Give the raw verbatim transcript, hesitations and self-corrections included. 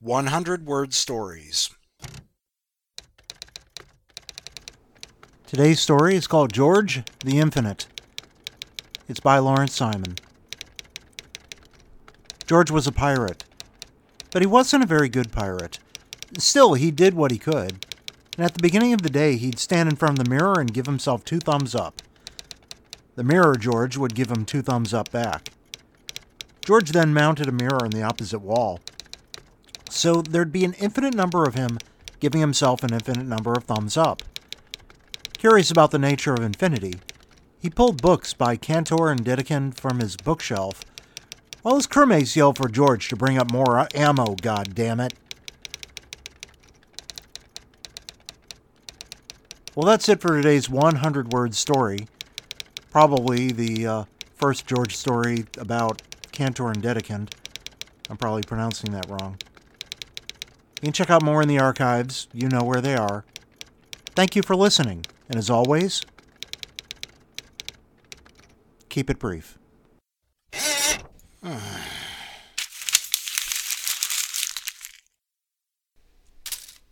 one hundred word stories. Today's story is called George the Infinite. It's by Lawrence Simon. George was a pirate, but he wasn't a very good pirate. Still, he did what he could, and at the beginning of the day, he'd stand in front of the mirror and give himself two thumbs up. The mirror, George, would give him two thumbs up back. George then mounted a mirror on the opposite wall, so there'd be an infinite number of him giving himself an infinite number of thumbs up. Curious about the nature of infinity, he pulled books by Cantor and Dedekind from his bookshelf, while his crewmates yelled for George to bring up more ammo, goddammit. Well, that's it for today's one hundred word story. Probably the uh, first George story about Cantor and Dedekind. I'm probably pronouncing that wrong. You can check out more in the archives. You know where they are. Thank you for listening. And as always, keep it brief.